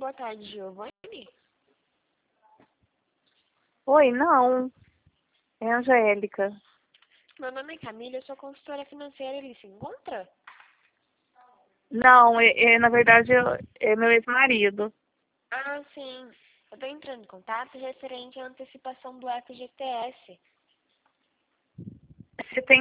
Boa tarde, Giovanni. Oi, não. É a Angélica. Meu nome é Camila, eu sou consultora financeira. Ele se encontra? Não, na verdade é meu ex-marido. Ah, sim. Eu estou entrando em contato referente à antecipação do FGTS. Você tem